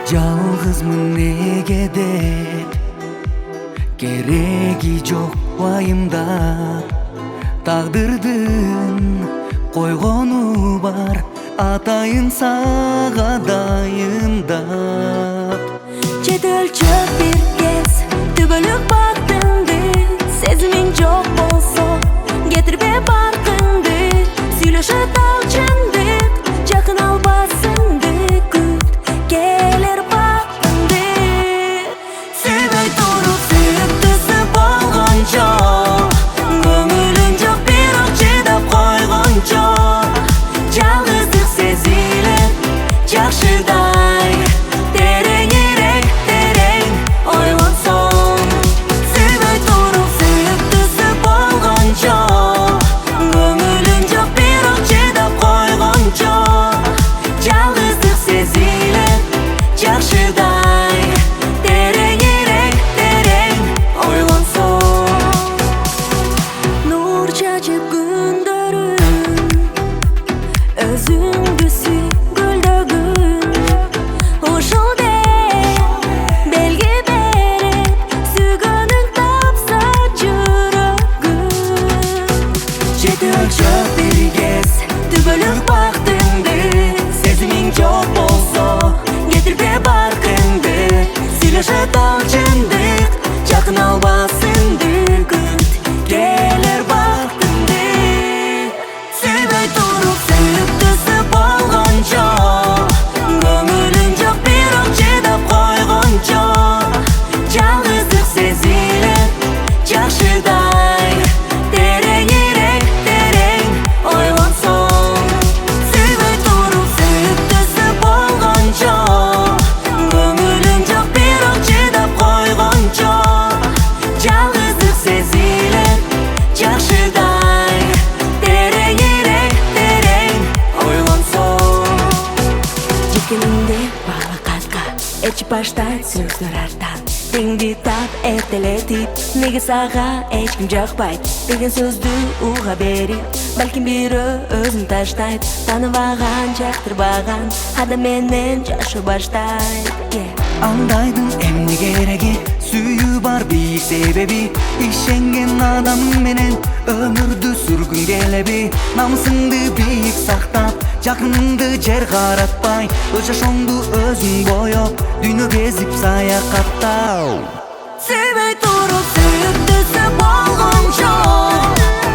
Жалгызмын неге деп кереги жок вайымдап, тагдырдын койгону бар атайын сага дайындап. Чет өлчөп бир кез түбөлүк бактыңды, сезимиң жок болсо кетирбе баркыңды, сүйлөшө талчындык жакын албасыңды күт, келер бактыңды. Сүйбөй туруп сүйүктүүсү болгончо, көңүлүң жок бирок чыдап койгончо, жалгыздык сезилет жакшыдай тереңирээк терең ойлонсоң. Сүйбөй туруп сүйүктүүсү болгончо, көңүлүң жок бирок чыдап койгончо, жалгыздык сезилет жакшыдай тереңирээк терең ойлонсоң. Нур чачып күндөрүм өзүңдү сүй гүлдөгүн, ушул деп белги берип сүйгөнүң тапса жүрөгүм. Жети өлчөп бир кез түбөлүк бактыңды, сезимиң жок болсо кетирбе баркыңды, сүйлөшө талчындык жакын албасыңды күт, келер бактыңды. Сүйбөй туруп сүйүктүүсү болгончо, көңүлүң жок бирок чыдап койгончо, жалгыздык сезилет жакшыдай тереңирээк терең ойлонсоң. Сүйбөй туруп сүйүктүүсү болгончо, көңүлүң жок бирок чыдап койгончо, жалгыздык сезилет жакшыдай тереңирээк терең ойлонсоң. Жеткениңде багла катка эчип баштайт сөздөр арттан, теңди тап эртелетип, неге сага эч ким жакпайт деген сөздү уга берип, балким бирөө өзүн таштайт, тааныбаган жактырбаган адам менен жашоо баштайт. Андайдын эмне кереги, сүйүү бар бийик себеби, ишенген адам менен өмүрдү сүргүң келеби. Намысыңды бийик сактап, жакыныңды жер каратпай, өз жашооңду өзүң боёп, дүйнө кезип саякаттау. Сүйбөй туруп сүйүктүүсү болгончо,